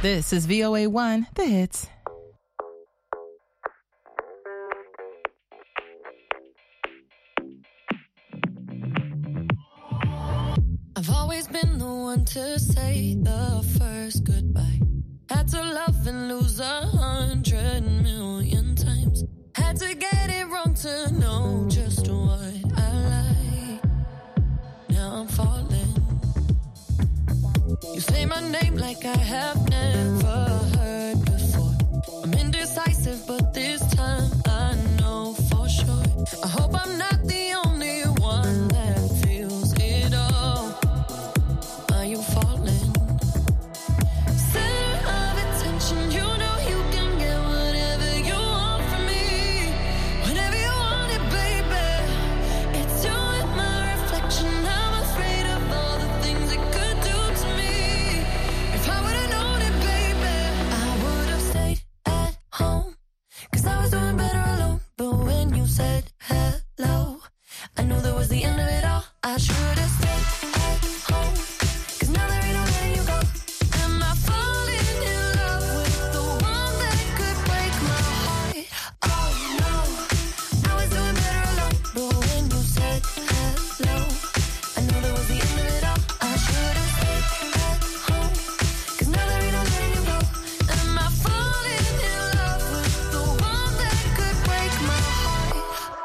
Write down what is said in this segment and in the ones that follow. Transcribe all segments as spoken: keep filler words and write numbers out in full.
This is V O A one, The Hits. I've always been the one to say the first goodbye. Had to love and lose a hundred million times. Had to get it wrong to know just what I like. Now I'm falling. You say my name like I have never heard before. I'm indecisive, but this time I know for sure. I hope I'm not the only one that feels it all. Are you falling? Center of attention, you know you can get whatever you want from me. Whenever you want it, baby. It's you and my reflection. I'm afraid of all the things it could do to me. If I would've known it, baby, I would've stayed at home. Cause I was doing better alone. But when you said hello, I knew that was the end of it all. I should've stayed at home. Cause now there ain't no letting you go. Am I falling in love with the one that could break my heart? Oh no, I was doing better alone. But when you said hello, I knew that was the end of it all. I should've stayed at home. Cause now there ain't no letting you go. Am I falling in love with the one that could break my heart?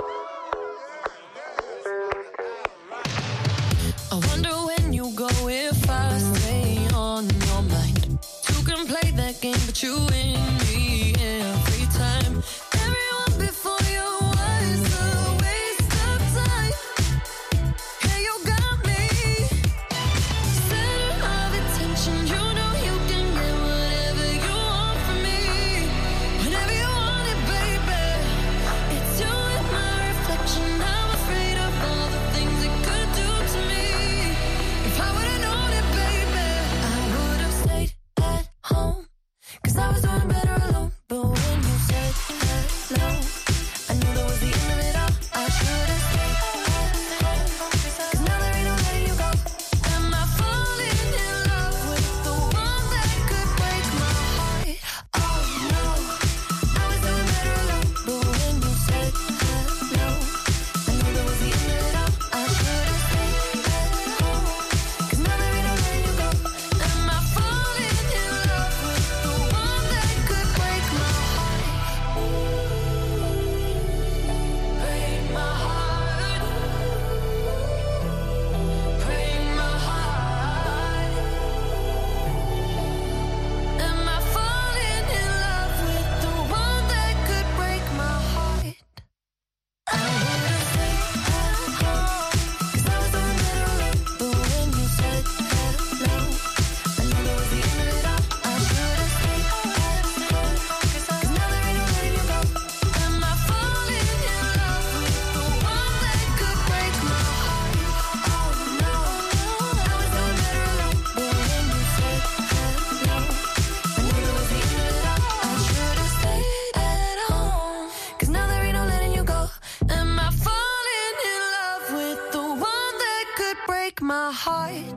I wonder when you go if I stay on your mind. Two can play that game, but you win me every time. Everyone before you was a waste of time. Yeah, you got me. Center of attention, you know you can get whatever you want from me. Whenever you want it, baby. It's you and my reflection. I'm afraid of all the things it could do to me. If I would've known it, baby, I would've stayed at home. Cause I was doing better alone. But when you said hello, I knew that was the end of it all. I should've stayed at home. Cause now there ain't no letting you go. Am I falling in love with the one that could break my heart? Oh no, I was doing better alone. But when you said hello, I knew that was the end of it all. I should've stayed at home. Cause now there ain't no letting you go. Am I falling in love with the one that could break my heart? Break my heart. Break my heart. Am I falling in love with the one that could break my heart? I would've stayed at home. Cause I was doing better alone. But when you said hello, I knew that was the end of it all. I should've stayed at home. Cause now there ain't no letting you go. Am I falling in love with the one that could break my heart? Oh no, I was doing better alone. But when you said hello, I knew that was the end of it all. I should've stayed at home. Cause now there ain't no letting you go. Am I falling in love with the one that could break my heart?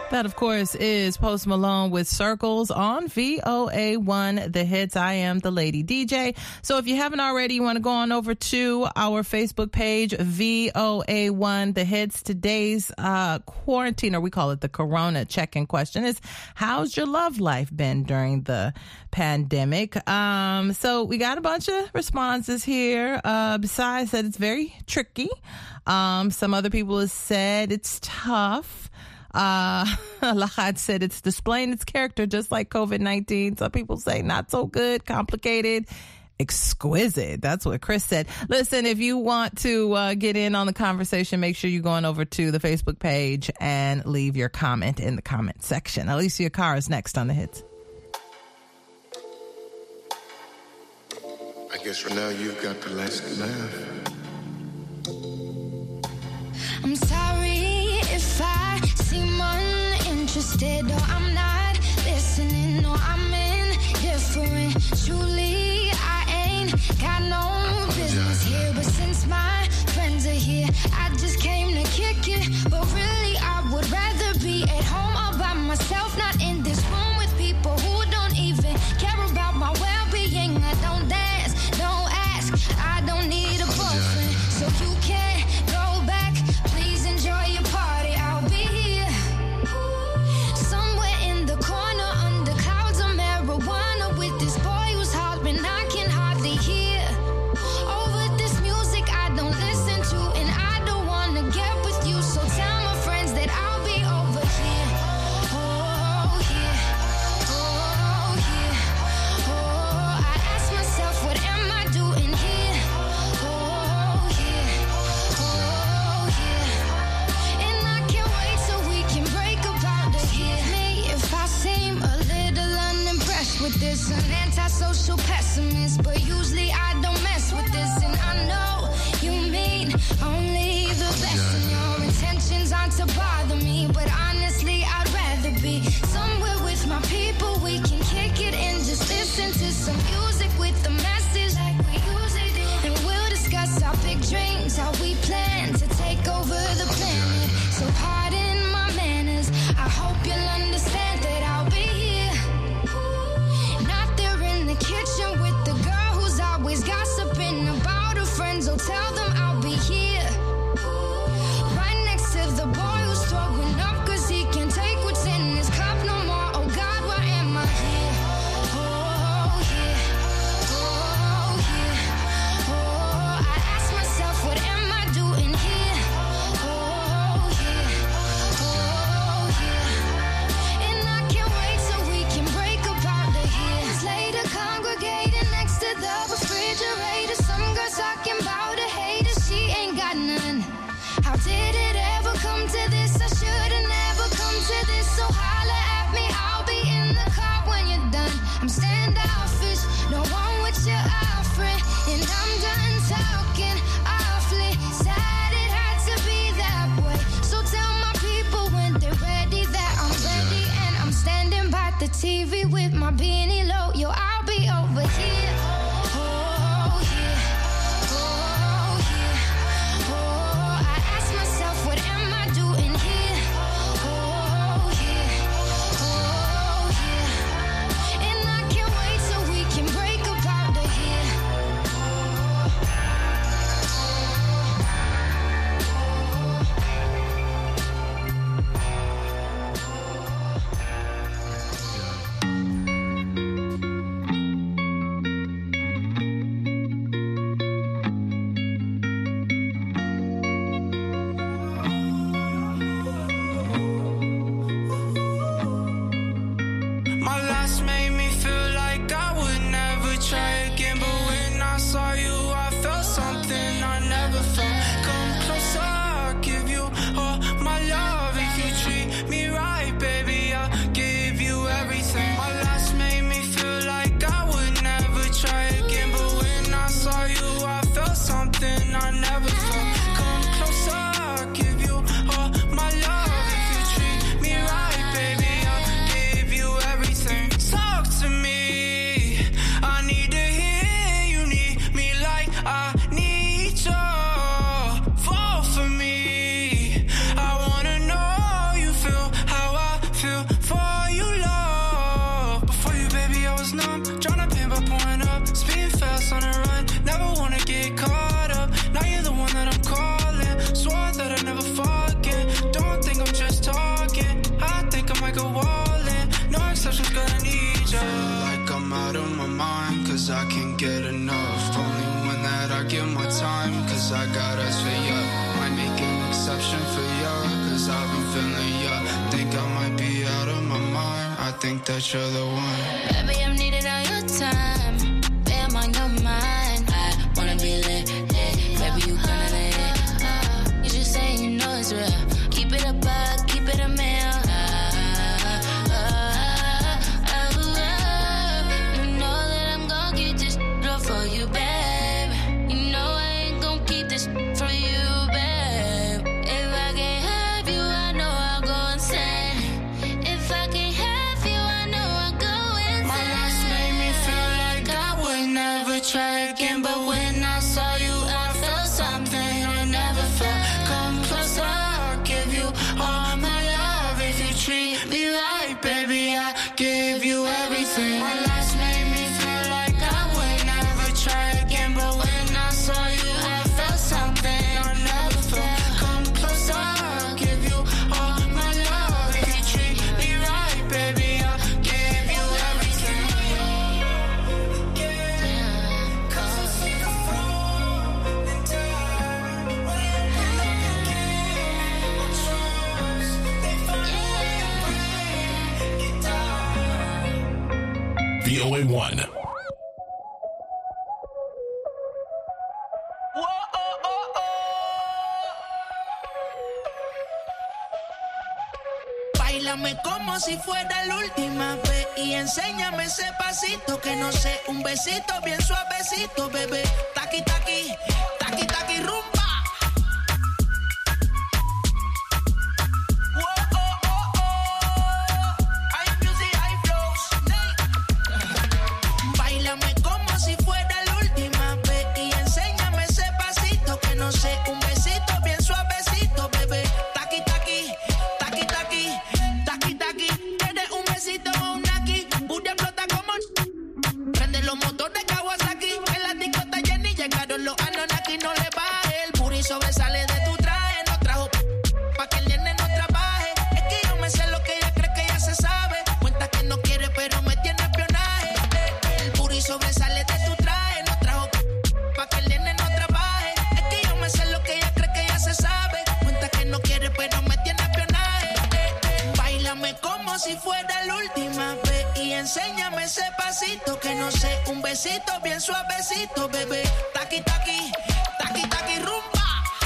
That, of course, is Post Malone with Circles on V O A one, The Hits. I am the Lady D J. So if you haven't already, you want to go on over to our Facebook page, V O A one, The Hits. Today's uh, quarantine, or we call it the Corona check-in question, is how's your love life been during the pandemic? Um, so we got a bunch of responses here. Uh, besides that, it's very tricky. Um, some other people have said it's tough. Uh, Lahad said it's displaying its character just like COVID nineteen. Some people say not so good, complicated, exquisite. That's what Chris said. Listen, if you want to uh, get in on the conversation, make sure you're going over to the Facebook page and leave your comment in the comment section. Alicia Cara is next on The Hits. I guess for now you've got the last laugh. I'm sorry if I seem uninterested, or I'm not listening, or I'm indifferent. Truly, I ain't got no business here, but since my friends are here, I just came to kick it. But really, I would rather be at home all by myself, not in this room with people who don't even care about my well-being. I don't dance, don't ask, I don't need a boyfriend, so you can't go back. Please enjoy your party, I'll be here somewhere in the corner under clouds of marijuana with this boy who's hollering I can hardly hear over this music I don't listen to, and I don't wanna get with you, so tell my friends that I'll be over here. Oh yeah, oh yeah, oh, I ask myself what am I doing here? Oh yeah, oh yeah, and I can't wait till we can break up out of here. Me if I seem a little unimpressed with this, an antisocial pessimist, but usually I don't mess with this, and I know you mean only the best, and your intentions aren't to bother me, but honestly I'd rather be somewhere with my people. We can kick it and just listen to some music with the message like we usually do, and we'll discuss our big dreams, how we plan to take over the planet. So pardon my manners, I hope you'll understand that I'll be here, not there in the kitchen with the girl who's always gossiping about her friends. Oh, tell them I'll be here right next to the boy who's throwing up cause he can't take what's in his cup no more. Oh God, why am I here? Oh yeah, oh yeah, oh, I ask myself what am I doing here? Oh yeah, oh yeah, and I can't wait till we can break up out of here. Later congregating next to the refrigerator, some girls talking about a hater, she ain't got none. How did it ever come to this? I should've never come to this, so holla at me, I'll be in the car when you're done. I'm standoffish, no one with your offering, and I'm done talking awfully sad it had to be that way. So tell my people when they're ready that I'm ready, and I'm standing by the T V with my beanie low. Yo, I'll be over here. Oh yeah, oh yeah, oh, I ask myself what am I doing here? Oh yeah, oh yeah, and I can't wait till we can break up out of here. that you're the one. Baby, I'm needing all your time. Baby, I'm on your mind. I wanna be lit, lit. Baby, you gonna lit. You just say you know it's real. Keep it a buck, keep it a meal. You know that I'm gonna get this up for you, babe. You know I ain't gonna keep this for you, babe. If I can't have you, I know I'll go insane. If I can't have you, I know I'll go insane. My last made me feel like I would never try again, but when I saw you, I felt something I never felt. Come closer, I'll give you all my love. If you treat me right, baby, I give you everything. My last made me feel like I would never try again, but when I saw you, I felt something I never felt. Come closer, I'll give you all my love. If you treat me right, baby, I'll give you everything. V O A one. Báilame como si fuera la última vez y enséñame ese pasito que no sé, un besito bien suavecito, bebé. Taqui, taqui, taqui, taqui, rumba. Báilame como si fuera la última vez y enséñame ese pasito que no sé, un besito bien suavecito, bebé. Taqui, taqui, taqui, taqui, taqui, taqui. ¿Quieres un besito o un aquí? Booty explota como... Prende los motores Kawasaki. En la discota Jenny llegaron los Anunnaki. No le baje, el booty sobresale de tu traje. No trajo pa' que el nene no trabaje. Es que yo me sé lo que ella cree que ella se sabe. Cuenta que no quiere pero me tiene espionaje. El booty sobresale de tu traje. No trajo pa' que el nene no trabaje. Es que yo me sé lo que ella cree que ella se sabe. Cuenta que no quiere pero me tiene espionaje. Báilame como si fuera la última vez y enséñame ese pasito que no sé, un besito bien suavecito, bebé. Taqui, taqui, taqui, taqui, rumba.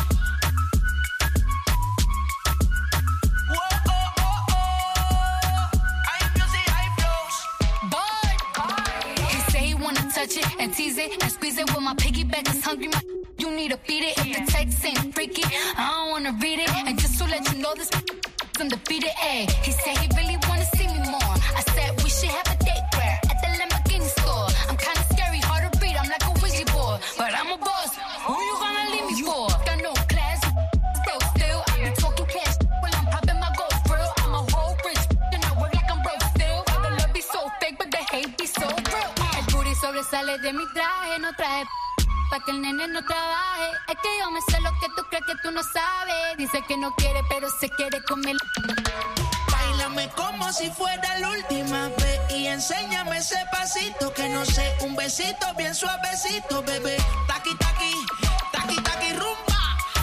He say he wanna touch it and tease it and squeeze it. When my piggyback is hungry, my you need to feed it. If the text ain't freaky, I don't wanna read it. And just to let you know this undefeated. A. He said he really wanna see me more. I said we should have a date where at the Lamborghini store. I'm kinda scary, hard to read. I'm like a Ouija board, but I'm a boss. Who you gonna leave me for? Got no class, still, still. I be talking cash when I'm popping my gold grill. I'm a whole rich, and I work like I'm broke still. All the love be so fake, but the hate be so real. El booty sobresale de mi traje, no traje pa' que el nene no trabaje. Es que yo me sé lo que tú crees que tú no sabes. Dice que no quiere, pero se quiere comer. Báilame como si fuera la última vez y enséñame ese pasito que no sé, un besito bien suavecito, bebé. Taqui, taqui, taqui, taqui, rumba.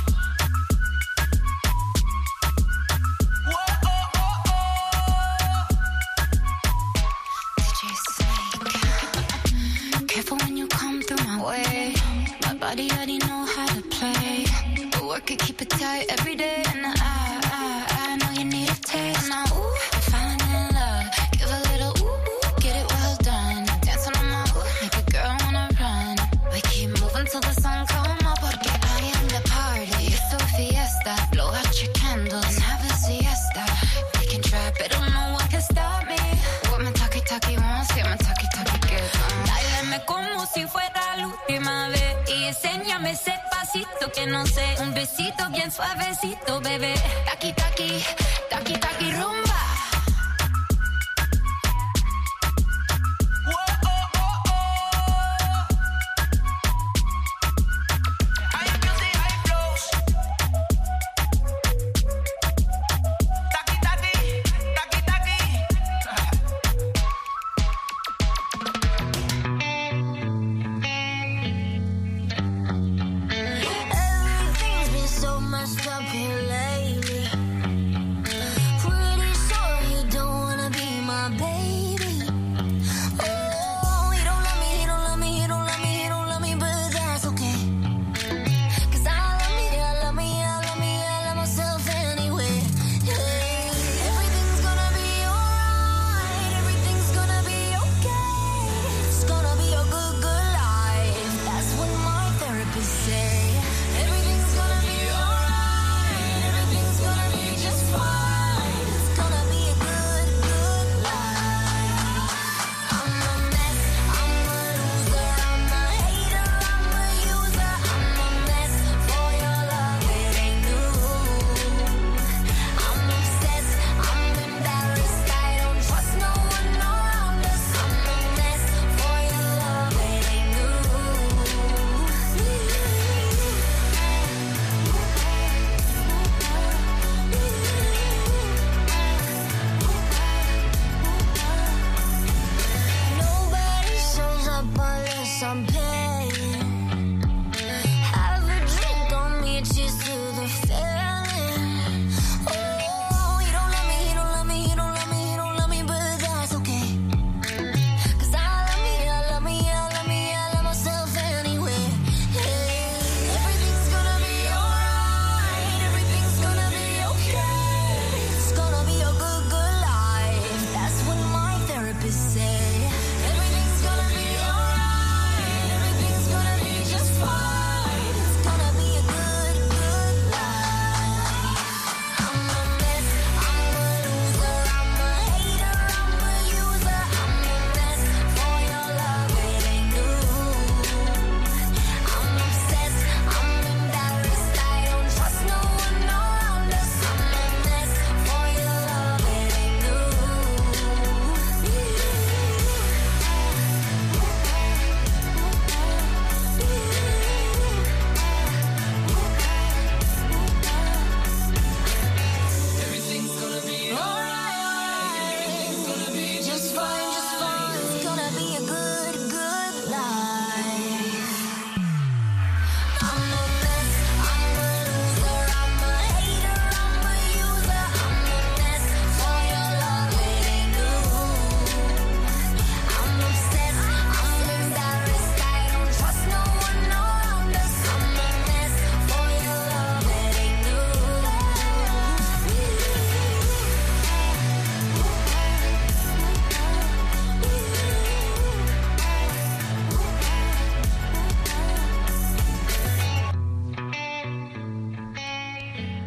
Careful when you come through my way. My body already know how to play. But work it, keep it tight every day. And I, I, I know you need a taste. Now, ooh, I'm falling in love. Give a little ooh, ooh, get it well done. Dancing on my ooh, make a girl wanna run. We keep moving till the sun come up. Porque I am the party. It's a fiesta. Blow out your candles and have a siesta. We can try, but don't know what can stop me. What my talkie-talkie wants, yeah, my talkie-talkie gets on. Báilame como si fuera la última vez y enséñame ese pasito que no sé, un besito bien suavecito, bebé. Taqui, taqui, taqui, taqui, rumba. Everything's been so messed up here lately. Pretty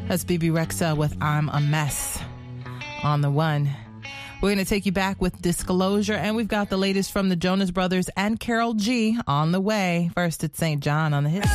That's B B Rexa with I'm a Mess on the one. We're going to take you back with Disclosure, and we've got the latest from the Jonas Brothers and Karol G on the way. First, it's Saint John on the hit.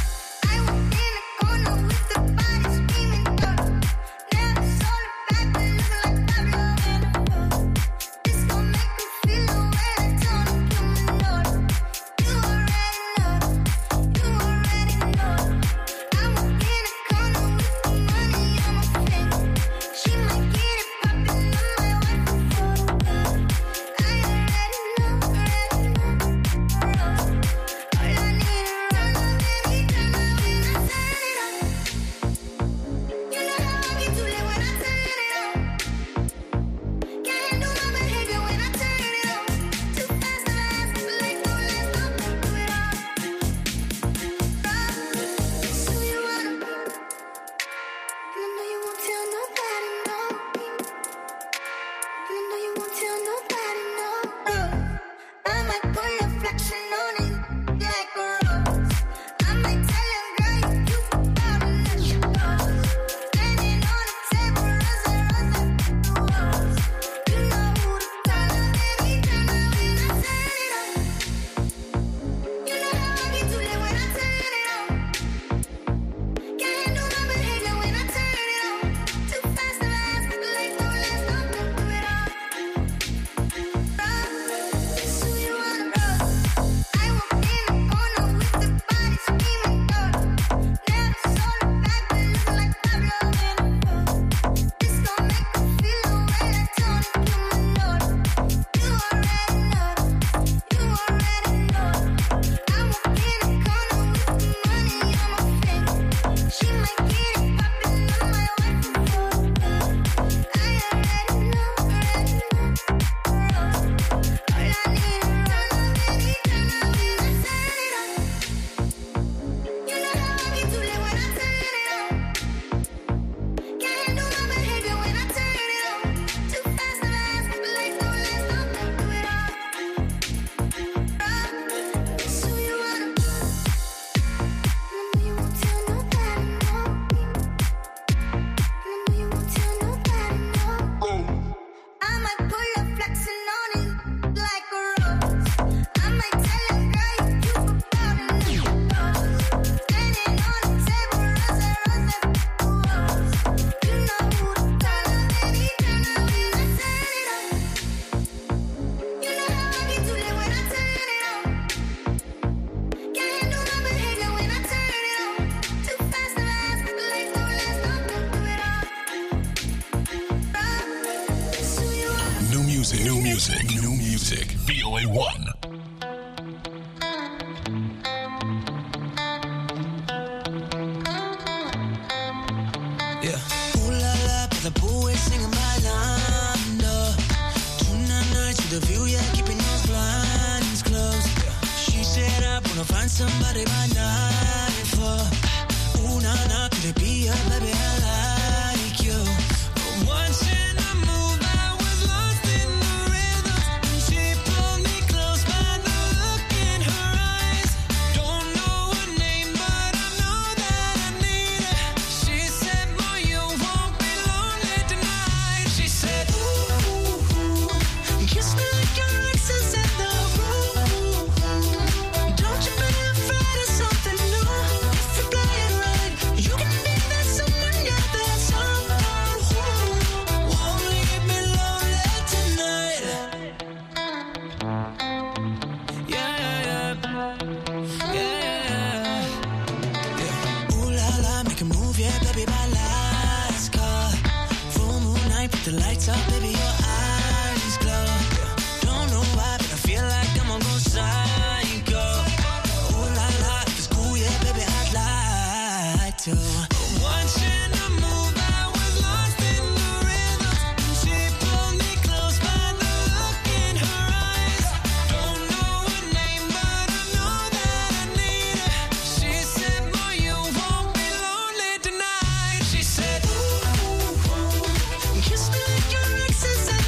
New music, new music, V O A one. Yeah. Ooh la la, but the poet singing my line. No. Tonight night to the view, yeah, keeping those blinds closed. Yeah. She said I wanna find somebody by night for. Ooh na na, could it be her, baby? I like you. But once in a move, I was lost in the rhythm. And she pulled me close by the look in her eyes. Don't know her name, but I know that I need her. She said, boy, you won't be lonely tonight. She said, ooh, kiss me like your ex is in the room. Don't you be afraid of something new. If you play it right, you can be that someone, yeah, that someone who won't leave me lonely tonight. Yeah, yeah, yeah, yeah, yeah. Ooh la la, make a move, yeah, baby, by last call. Full moon night, put the lights up, baby, your eyes glow. Don't know why, but I feel like I'm gonna go psycho. Ooh la la, if it's cool, yeah, baby, I'd like to. Once in a move, I was lost in the rhythm. And she pulled me close by the look in her eyes. Don't know her name, but I know that I need her. She said, boy, you won't be lonely tonight. She said, ooh, kiss me like your ex is in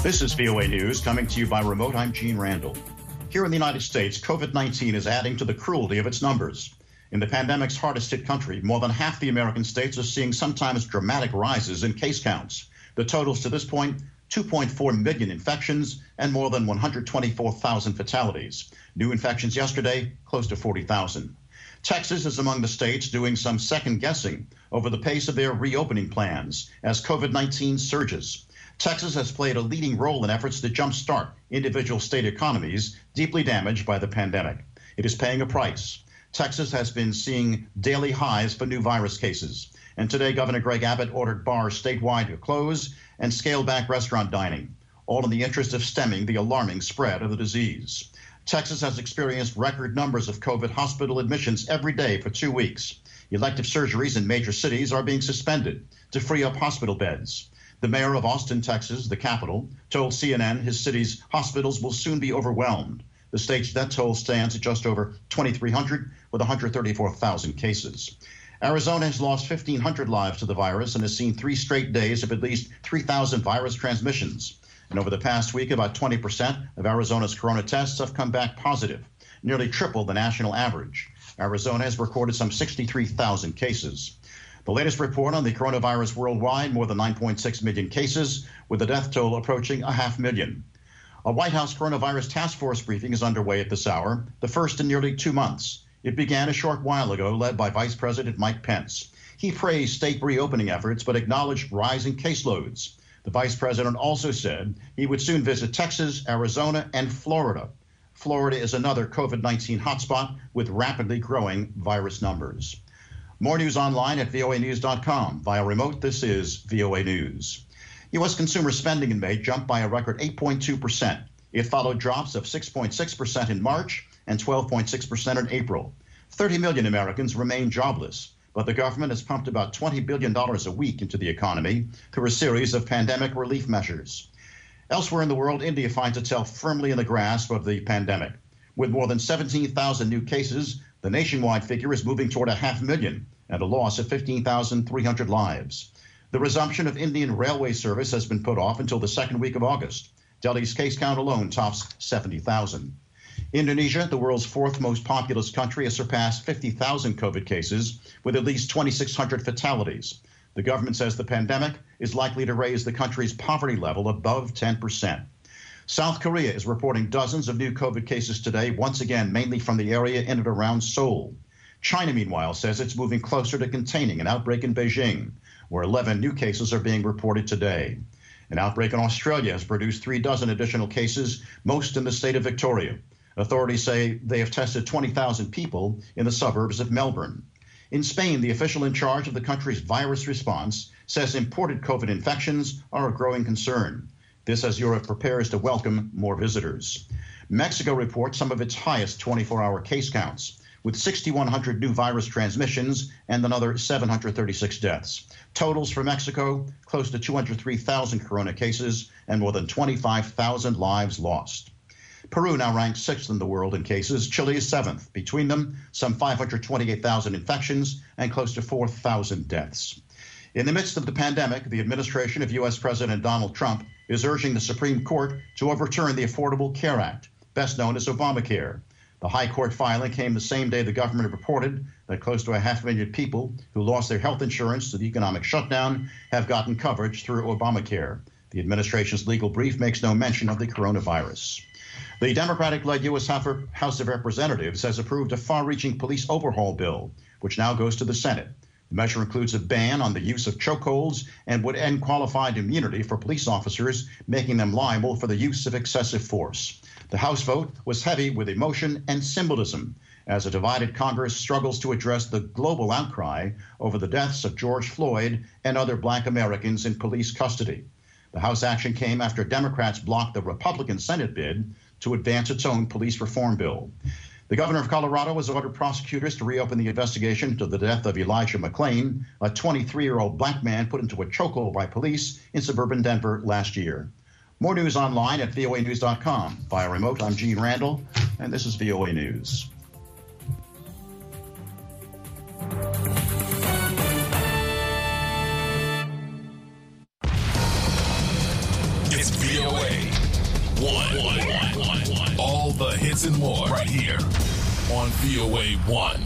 This is V O A News coming to you by remote. I'm Gene Randall. Here in the United States, COVID nineteen is adding to the cruelty of its numbers. In the pandemic's hardest hit country, more than half the American states are seeing sometimes dramatic rises in case counts. The totals to this point, two point four million infections and more than one hundred twenty-four thousand fatalities. New infections yesterday, close to forty thousand. Texas is among the states doing some second guessing over the pace of their reopening plans as COVID nineteen surges. Texas has played a leading role in efforts to jumpstart individual state economies deeply damaged by the pandemic. It is paying a price. Texas has been seeing daily highs for new virus cases. And today, Governor Greg Abbott ordered bars statewide to close and scale back restaurant dining, all in the interest of stemming the alarming spread of the disease. Texas has experienced record numbers of COVID hospital admissions every day for two weeks. Elective surgeries in major cities are being suspended to free up hospital beds. The mayor of Austin, Texas, the capital, told C N N his city's hospitals will soon be overwhelmed. The state's death toll stands at just over twenty-three hundred with one hundred thirty-four thousand cases. Arizona has lost fifteen hundred lives to the virus and has seen three straight days of at least three thousand virus transmissions. And over the past week, about twenty percent of Arizona's corona tests have come back positive, nearly triple the national average. Arizona has recorded some sixty-three thousand cases. The latest report on the coronavirus worldwide, more than nine point six million cases, with the death toll approaching a half million. A White House coronavirus task force briefing is underway at this hour, the first in nearly two months. It began a short while ago, led by Vice President Mike Pence. He praised state reopening efforts, but acknowledged rising caseloads. The Vice President also said he would soon visit Texas, Arizona, and Florida. Florida is another COVID nineteen hotspot with rapidly growing virus numbers. More news online at V O A news dot com. Via remote, this is V O A News. U S consumer spending in May jumped by a record eight point two percent. It followed drops of six point six percent in March and twelve point six percent in April. thirty million Americans remain jobless, but the government has pumped about twenty billion dollars a week into the economy through a series of pandemic relief measures. Elsewhere in the world, India finds itself firmly in the grasp of the pandemic. With more than seventeen thousand new cases, the nationwide figure is moving toward a half million and a loss of fifteen thousand three hundred lives. The resumption of Indian railway service has been put off until the second week of August. Delhi's case count alone tops seventy thousand. Indonesia, the world's fourth most populous country, has surpassed fifty thousand COVID cases with at least twenty-six hundred fatalities. The government says the pandemic is likely to raise the country's poverty level above ten percent. South Korea is reporting dozens of new COVID cases today, once again mainly from the area in and around Seoul. China, meanwhile, says it's moving closer to containing an outbreak in Beijing, where eleven new cases are being reported today. An outbreak in Australia has produced three dozen additional cases, most in the state of Victoria. Authorities say they have tested twenty thousand people in the suburbs of Melbourne. In Spain, the official in charge of the country's virus response says imported COVID infections are a growing concern. This as Europe prepares to welcome more visitors. Mexico reports some of its highest twenty-four hour case counts, with six thousand one hundred new virus transmissions and another seven hundred thirty-six deaths. Totals for Mexico, close to two hundred three thousand corona cases and more than twenty-five thousand lives lost. Peru now ranks sixth in the world in cases. Chile is seventh. Between them, some five hundred twenty-eight thousand infections and close to four thousand deaths. In the midst of the pandemic, the administration of U S President Donald Trump is urging the Supreme Court to overturn the Affordable Care Act, best known as Obamacare. The high court filing came the same day the government reported that close to a half million people who lost their health insurance to the economic shutdown have gotten coverage through Obamacare. The administration's legal brief makes no mention of the coronavirus. The Democratic-led U S House of Representatives has approved a far-reaching police overhaul bill, which now goes to the Senate. The measure includes a ban on the use of chokeholds and would end qualified immunity for police officers, making them liable for the use of excessive force. The House vote was heavy with emotion and symbolism as a divided Congress struggles to address the global outcry over the deaths of George Floyd and other black Americans in police custody. The House action came after Democrats blocked the Republican Senate bid to advance its own police reform bill. The governor of Colorado has ordered prosecutors to reopen the investigation into the death of Elijah McClain, a twenty-three-year-old black man put into a chokehold by police in suburban Denver last year. More news online at V O A news dot com. Via remote, I'm Gene Randall, and this is V O A News. It's V O A. hits and more right here on V O A one.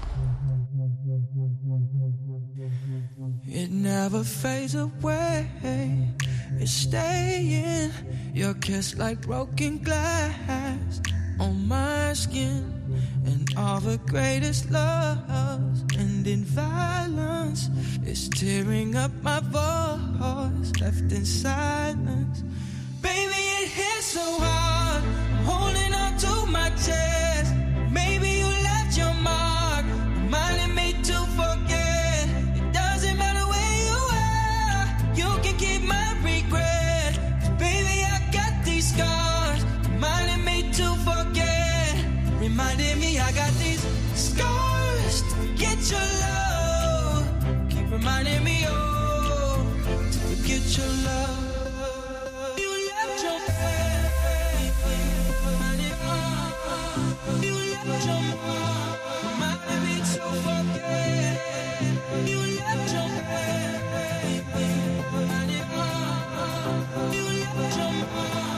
It never fades away. It's staying. Your kiss like broken glass on my skin. And all the greatest loves end in violence. It's tearing up my voice, left in silence. Baby, it hits so hard. I'm holding on to my chest. Maybe you left your mark, reminding me to forget. It doesn't matter where you are, you can keep my regret. 'Cause baby, I got these scars, reminding me to forget. Reminding me I got these scars to forget your love. Keep reminding me, oh, to forget your love. You left your baby, reminding me. You left your mom, reminding me to forget. You left your baby, reminding me. You left your mom.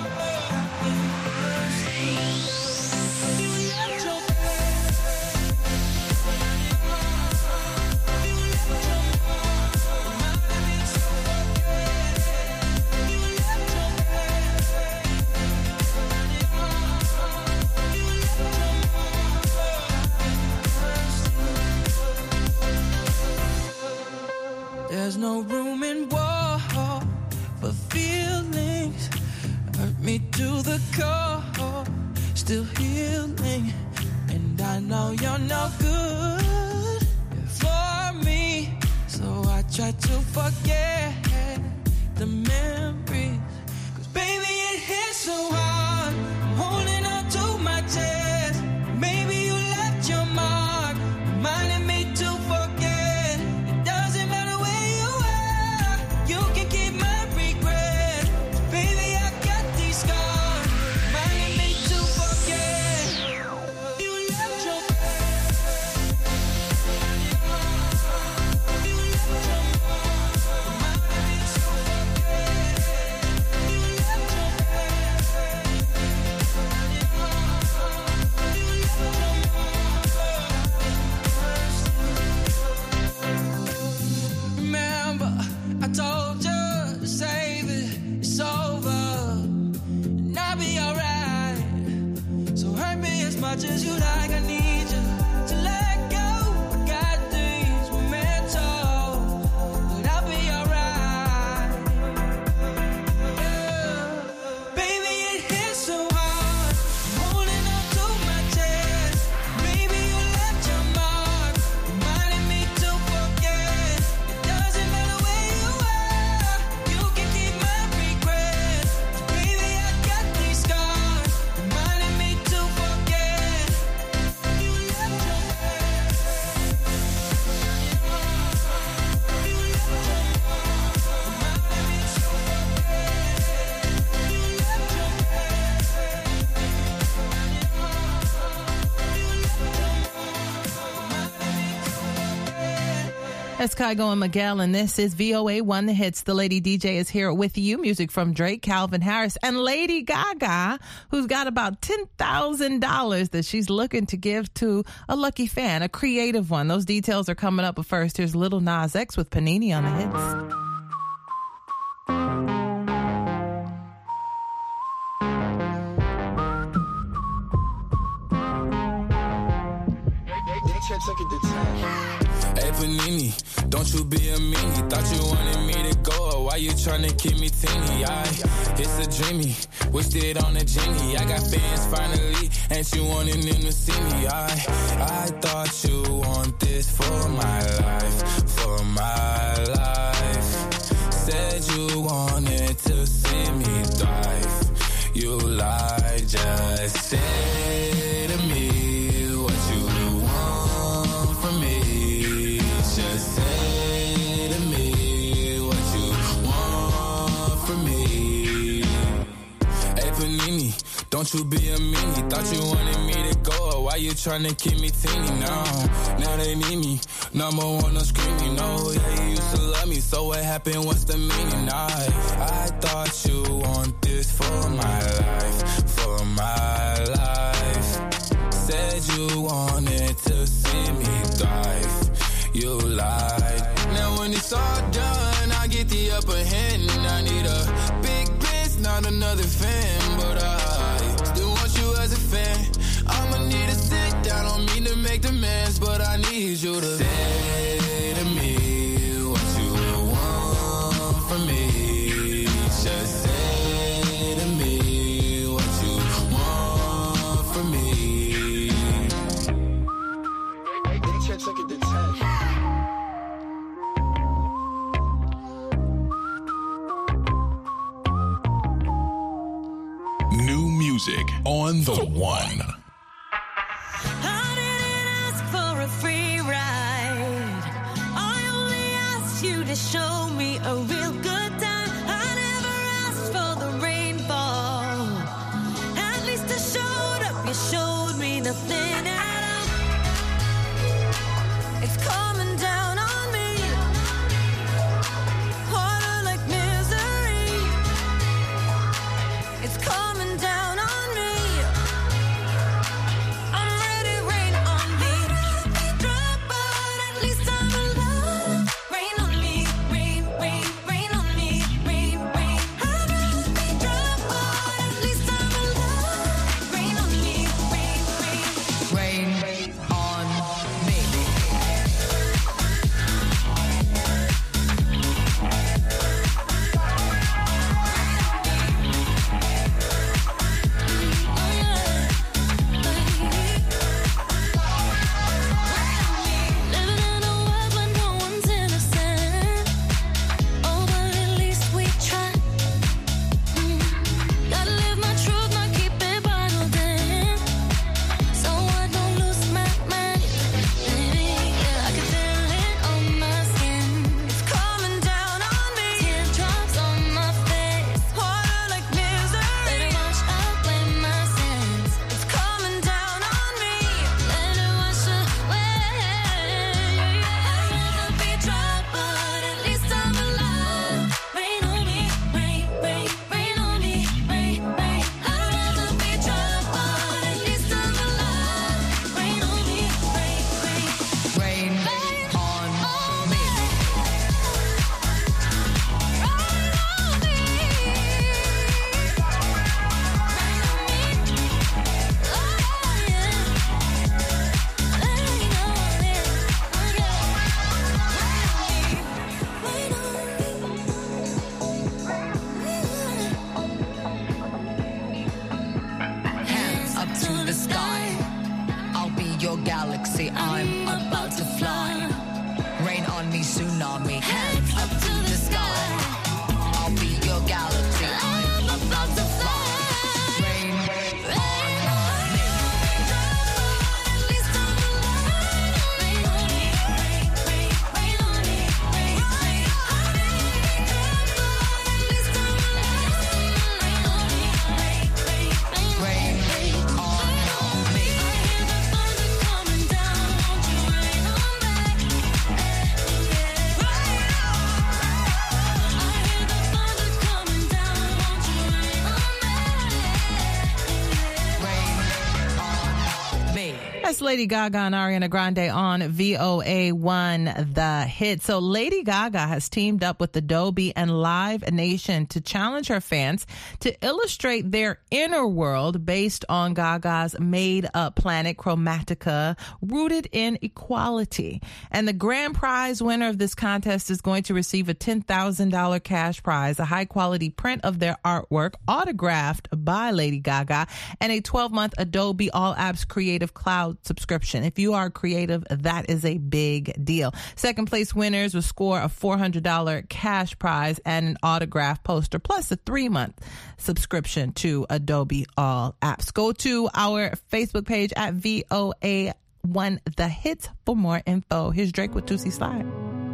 There's no room in war for feelings. Hurt me to the core, still healing. And I know you're no good for me, so I try to forget the memories. 'Cause baby, it hits so hard. I'm holding on to my chest. Maybe you left your mark, reminding me to forget. It doesn't matter where you are, you can keep my regret. Baby, I got these scars, reminding me to forget. You left your you left your mark, reminding me to forget. You left your Remember, I told you to save it, it's over, and I'll be alright. So hurt me as much as you like, I need you to let go. I got things we're meant to, but I'll be alright. Yeah. Baby, it hits so hard, I'm holding on to my chest. Maybe you left your mark, reminding me to forget. It doesn't matter where you are, you can keep my regret. Baby, I got these scars, reminding me to forget. You left your you left your reminding me to forget. You left your That's Kygo and Miguel, and this is V O A one The Hits. The Lady D J is here with you. Music from Drake, Calvin Harris, and Lady Gaga, who's got about ten thousand dollars that she's looking to give to a lucky fan, a creative one. Those details are coming up, but first, here's Lil Nas X with Panini on The Hits. Hey Panini, don't you be a meanie. Thought you wanted me to go, why you tryna keep me teeny? I, it's a dreamy, wished it on a genie. I got fans finally, ain't you wanting them to see me? I, I thought you want this for my life, for my life. Said you wanted to see me thrive. You lied, just say to me what you want from me. Just say to me what you want from me. Hey Panini, don't you be a meanie. Thought you wanted me to go, why you tryna keep me teeny now? Now they need me, number one on screen, you know. Yeah, you used to love me, so what happened, what's the meaning? I, I thought you want this for my life, for my life. see me thrive. You lied. Now when it's all done, I get the upper hand. I need a big bitch, not another fan, but I still want you as a fan. I'ma need to sit down, don't mean to make demands, but I need you to say to me what you want from me. Just say to me what you want from me. Check, check it, the tag. New music on the one. I didn't ask for a free ride. I only asked you to show me a real good time. I never asked for the rainfall. At least I showed up. You showed me nothing at all. It's coming down on me. Harder like misery. It's coming down on me. I'm ready, rain on me. We drop, but at least I'm alive. Rain on me, rain, rain, rain on me, rain, rain. I'd rather be drop, but at least I'm alive. Rain on me, rain, rain. Rain on me. Living in a world where no one's innocent. Oh, but at least we try. Mm. Gotta live my truth, not keep it bottled in. So I don't lose my mind. Baby, yeah, I can feel it on my skin. It's coming down on me. Teardrops on my face. Harder like misery. Let it wash away my sins. It's coming down on me. Let it wash away. I'd rather be dry, but at least I'm alive. Rain on me, rain, rain, rain on me, rain, rain. I'd rather be dry, but at least I'm alive. Rain on me, rain, rain. Rain on me. Hands up to the sky. I'll be your galaxy. I'm about to fly. Rain on me, tsunami. Hands up to the sky. I'll be your galaxy. I'm about to fly. Rain on me. At least I'm alive. Rain on me, rain, rain, rain on me, rain, rain. At least I'm alive. Rain on me, rain, rain, rain, Rain on me. I hear the thunder coming down. Won't you rain on me? Yeah. I hear the thunder coming down. Won't you rain on me? Rain on me. That's Lady Gaga and Ariana Grande on V O A one, The Hit. So Lady Gaga has teamed up with Adobe and Live Nation to challenge her fans to illustrate their inner world based on Gaga's made-up planet Chromatica, rooted in equality. And the grand prize winner of this contest is going to receive a ten thousand dollars cash prize, a high-quality print of their artwork autographed by Lady Gaga, and a twelve-month Adobe All Apps Creative Cloud subscription. If you are creative, that is a big deal. Second place winners will score a four hundred dollars cash prize and an autograph poster, plus a three-month subscription to Adobe All Apps. Go to our Facebook page at V O A one The Hits for more info. Here's Drake with Toosie Slide.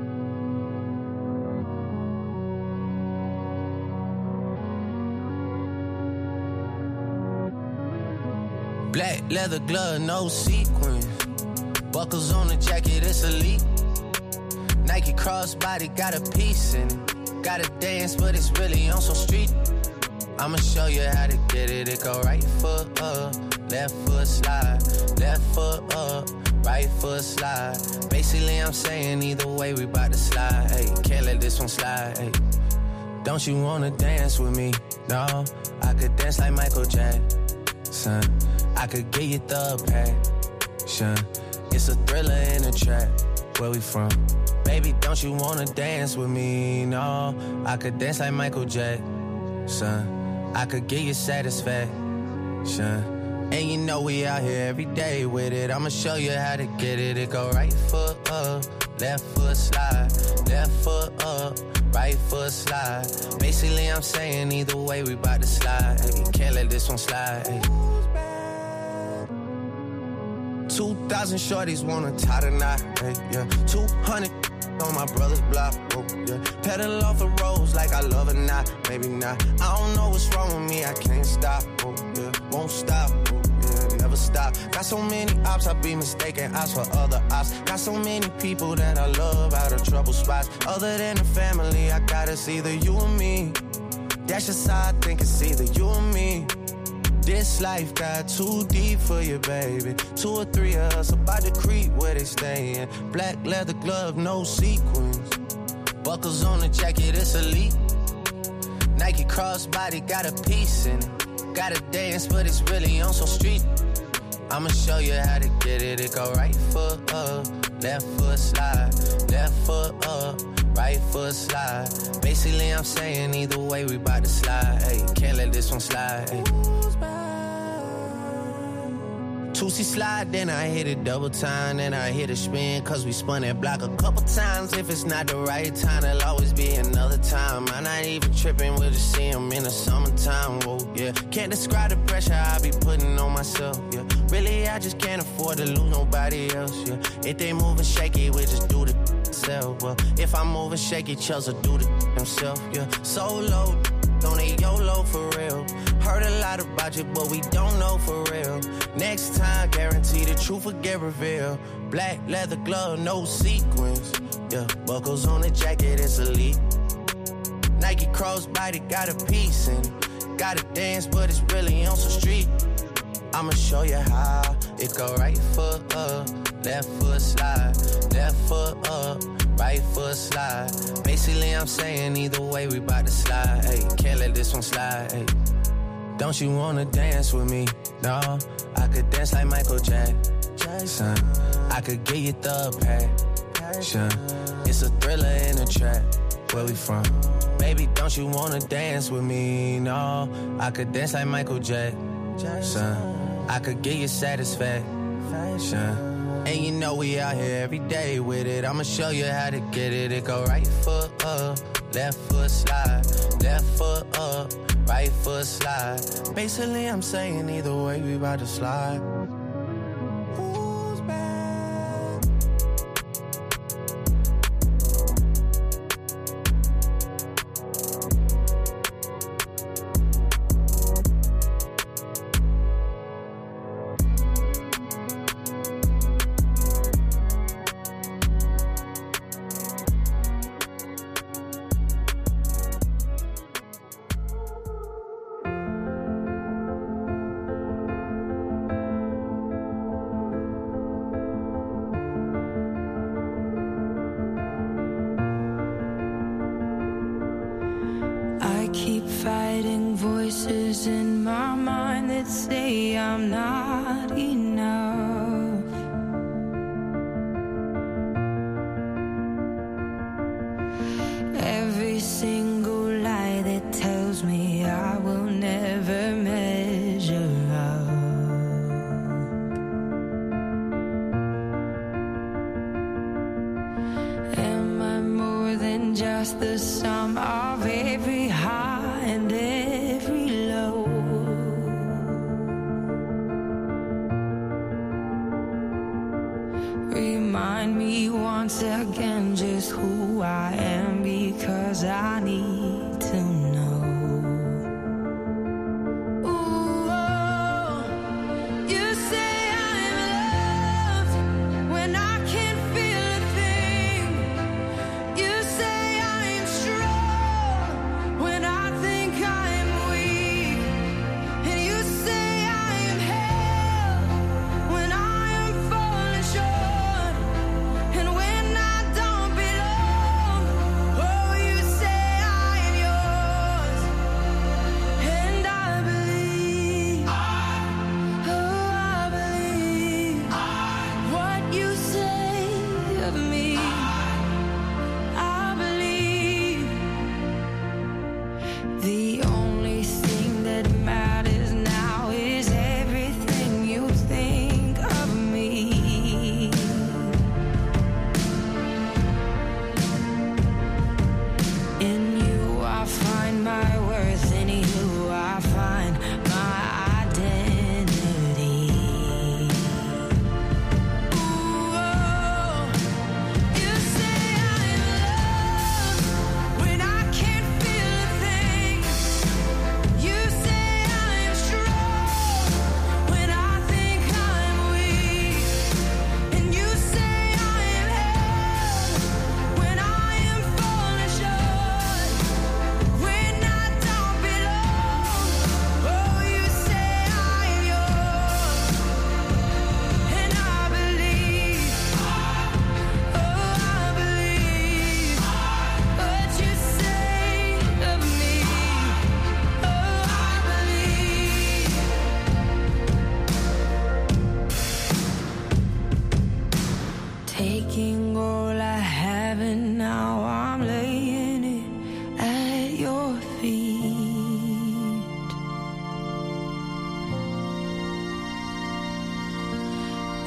Black leather glove, no sequins. Buckles on the jacket, it's elite. Nike crossbody got a piece in it. Gotta dance, but it's really on some street. I'ma show you how to get it. It go right foot up, left foot slide, left foot up, right foot slide. Basically, I'm saying either way, we bout to slide. Hey, can't let this one slide. Hey, don't you wanna dance with me? No, I could dance like Michael Jackson. I could get you the passion. It's a thriller in a trap. Where we from? Baby, don't you wanna dance with me? No, I could dance like Michael Jackson. I could get you satisfaction. And you know we out here every day with it. I'ma show you how to get it. It go right foot up, left foot slide. Left foot up, right foot slide. Basically, I'm saying either way, we bout to slide. Hey, can't let this one slide. Hey. Two thousand shorties wanna tie the knot. Hey, yeah. Two hundred on my brother's block. Oh, yeah. Pedal off the roads like I love it, not. Maybe not. I don't know what's wrong with me. I can't stop. Oh, yeah. Won't stop. Oh, yeah. Never stop. Got so many ops, I be mistaken ops for other ops. Got so many people that I love out of trouble spots. Other than the family, I got it's either you or me. That's just how I think it's either you or me. This life got too deep for you, baby. Two or three of us about to creep where they stayin'. Black leather glove, no sequins. Buckles on the jacket, it's elite. Nike crossbody got a piece in it. Gotta dance, but it's really on some street. I'ma show you how to get it. It go right foot up, left foot slide. Left foot up, right foot slide. Basically, I'm saying either way, we bout to slide. Hey, can't let this one slide. Hey. Two-C slide, then I hit it double time, then I hit a spin, cause we spun that block a couple times. If it's not the right time, there'll always be another time. I'm not even tripping, we'll just see them in the summertime, whoa, yeah. Can't describe the pressure I be putting on myself, yeah. Really, I just can't afford to lose nobody else, yeah. If they moving shaky, we just do the self, well. If I'm moving shaky, Chelsea do the himself, yeah. Solo, don't need YOLO for real. Heard a lot about you, but we don't know for real. Next time, guarantee the truth will get revealed. Black leather glove, no sequins. Yeah, buckles on the jacket, it's elite. Nike crossbody got a piece in it. Gotta dance, but it's really on some street. I'ma show you how. It go right foot up, left foot slide. Left foot up, right foot slide. Basically, I'm saying either way, we bout to slide. Hey, can't let this one slide. Hey. Don't you wanna dance with me? No, I could dance like Michael Jackson. I could get you the passion. It's a thriller in a trap. Where we from? Baby, don't you wanna dance with me? No, I could dance like Michael Jackson. I could get you satisfaction. And you know we out here every day with it. I'ma show you how to get it. It go right foot up, left foot slide. Left foot up, right foot slide. Basically, I'm saying either way, we about to slide. Fighting voices in my mind that say I'm not enough. Every single lie that tells me I will never measure up. Am I more than just the sum of every high and every low? Remind me once again just who I am, because I need to know. Ooh, oh, you say I'm loved when I can't feel a thing. You say I'm strong when I when I am falling short.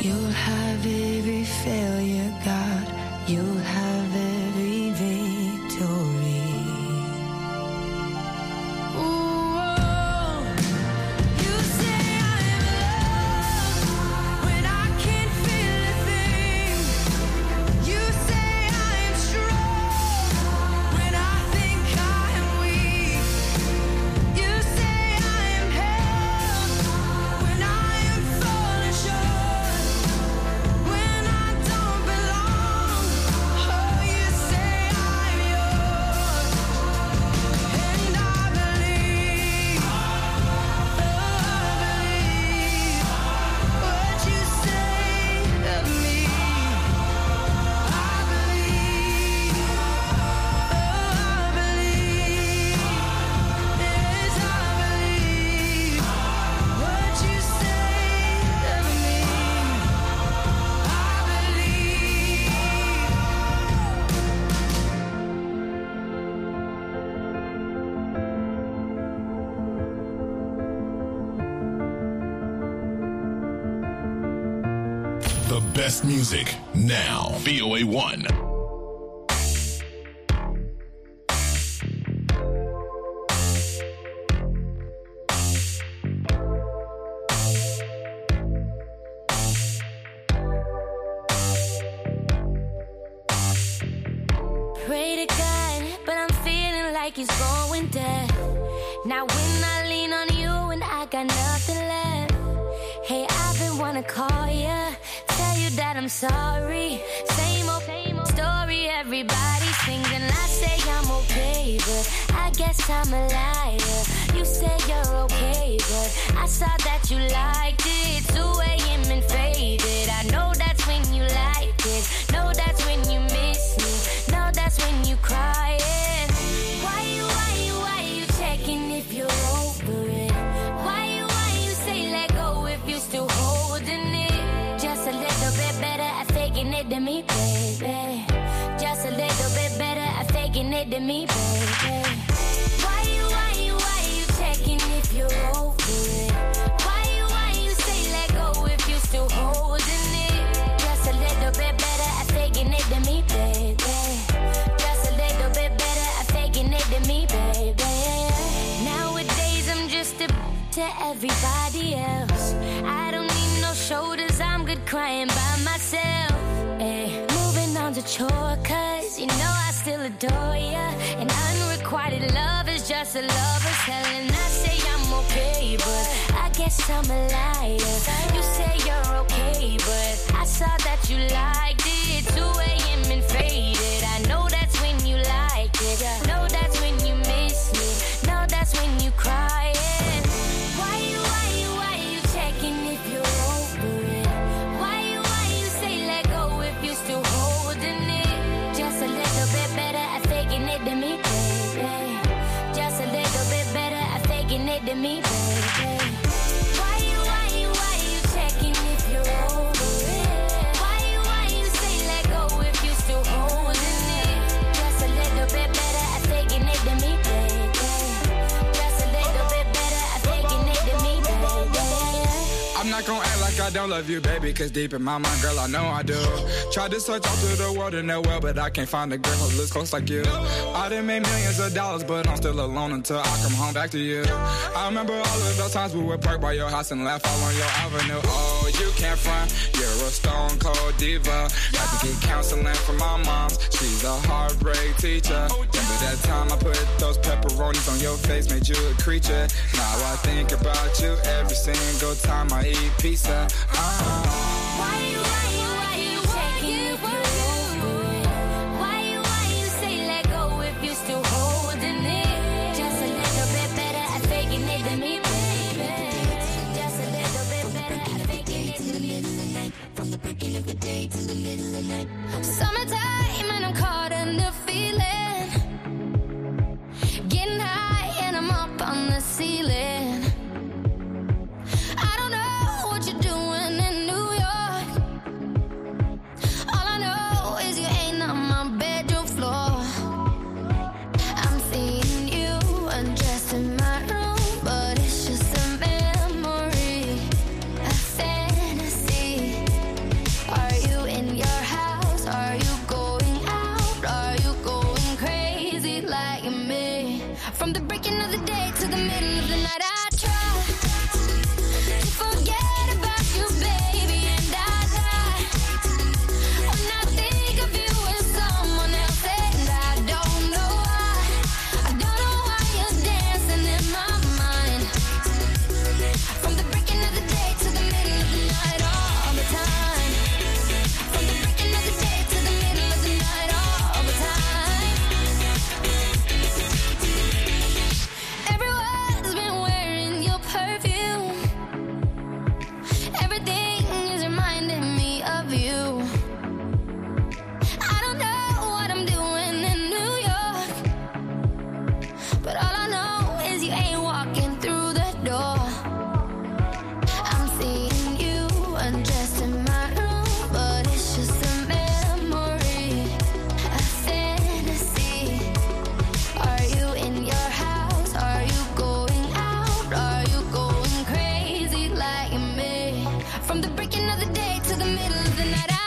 You'll have every failure, God. You'll have every victory. Ooh, you say I'm loved when I can't feel a thing. You say I am strong when I think I am weak. You say I am held when I am falling short, when I don't belong. Oh, you say I'm yours, and I believe, oh, I believe what you say of me. I believe, oh, I believe, yes, I believe what you say of me. I The best music now. V O A one. Pray to God, but I'm feeling like it's going dead. Now when I lean on you and I got nothing left. Hey, I've been wanna call ya, tell you that I'm sorry. Same old, same old story, everybody sings and I say I'm okay, but I guess I'm a liar. You say you're okay, but I saw that you liked it. two a.m. and faded. I know that's when you like it. Know that's when you miss me. Know that's when you crying. Why you, why you, why you checking if you're over it? Why you, why you say let go if you still holding it? Just a little bit better at faking it than me, baby. Just a little bit better at faking it than me, baby. Why you, why you, why you checking if you're over it? Why you, why you say let go if you still holding it? Just a little bit better at faking it than me, baby. Just a little bit better at faking it than me, baby. Nowadays I'm just a to everybody else. I don't need no shoulders, I'm good crying by myself. Ay, moving on to chore, cause you know I still adore ya. And unrequited love is just a lover's hell. And I say I'm okay, but I guess I'm a liar. You say you're okay, but I saw that you liked it. two a.m. and faded. I know that's when you like it. Know that's when you miss me. Know that's when you crying. Why you, why you, why you checking if you're over it? Why you, why you say let go if you still holding it? Just a little bit better at faking it than me, baby. Just a little bit better at faking it than me, baby. Why you, why you, why you checking if you're over it? Why you, why you say let go if you still holding it? Just a little bit better at faking it than me, baby. Just a little bit better at faking it than me, baby. I'm not gonna act like I don't love you, baby, cause deep in my mind, girl, I know I do. Tried to search out to the world in that well, but I can't find a girl who looks close like you. I done made millions of dollars, but I'm still alone until I come home back to you. I remember all of those times we would park by your house and laugh all on your avenue. Oh, you can't front, you're a stone cold diva. Had to get counseling from my mom, she's a heartbreak teacher. Remember that time I put those pepperonis on your face, made you a creature. Now I think about you every single time I eat pizza. Uh-huh. Why you, why you, why you checking if you're over it? Why you, why you say let go if you still holding it? Just a little bit better at faking it than me, baby. Just a little bit better at faking it than me. From the beginning of the day to the middle of the night. Summertime and I'm caught in the feeling. Getting high and I'm up on the ceiling. I don't know what you're doing in New York. From the breaking of the day to the middle of the night. I